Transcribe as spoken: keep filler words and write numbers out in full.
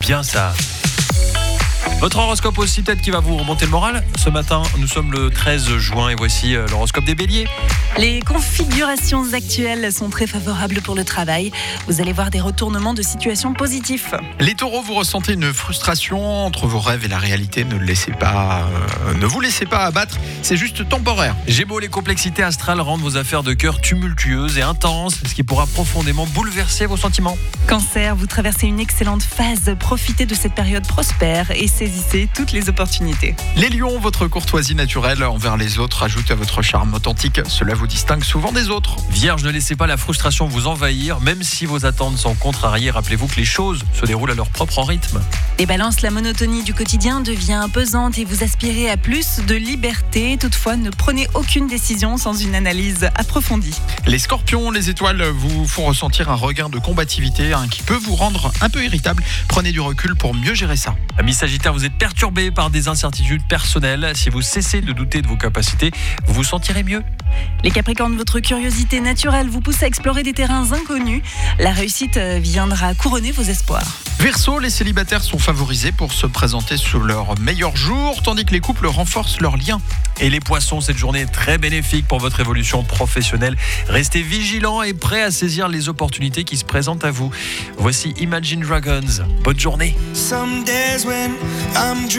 bien ça. Votre horoscope aussi, peut-être qui va vous remonter le moral. Ce matin, nous sommes le treize juin et voici l'horoscope des béliers. Les configurations actuelles sont très favorables pour le travail. Vous allez voir des retournements de situation positifs. Les taureaux, vous ressentez une frustration entre vos rêves et la réalité. Ne le laissez pas, euh, ne vous laissez pas abattre, c'est juste temporaire. Gémeaux, les complexités astrales rendent vos affaires de cœur tumultueuses et intenses, ce qui pourra profondément bouleverser vos sentiments. Cancer, vous traversez une excellente phase. Profitez de cette période prospère et saisissez toutes les opportunités. Les lions, votre courtoisie naturelle envers les autres ajoute à votre charme authentique. Cela vous distingue souvent des autres. Vierge, ne laissez pas la frustration vous envahir, même si vos attentes sont contrariées. Rappelez-vous que les choses se déroulent à leur propre rythme. Les balances, la monotonie du quotidien devient pesante et vous aspirez à plus de liberté. Toutefois, ne prenez aucune décision sans une analyse approfondie. Les scorpions, les étoiles vous font ressentir un regain de combativité hein, qui peut vous rendre un peu irritable. Prenez du recul pour mieux gérer ça. Amis Sagittaires, vous êtes perturbés par des incertitudes personnelles. Si vous cessez de douter de vos capacités, vous vous sentirez mieux. Les Capricornes, votre curiosité naturelle vous pousse à explorer des terrains inconnus. La réussite viendra couronner vos espoirs. Verseau, les célibataires sont favorisés pour se présenter sous leur meilleur jour, tandis que les couples renforcent leurs liens. Et les poissons, cette journée est très bénéfique pour votre évolution professionnelle. Restez vigilants et prêts à saisir les opportunités qui se présentent à vous. Voici Imagine Dragons. Bonne journée.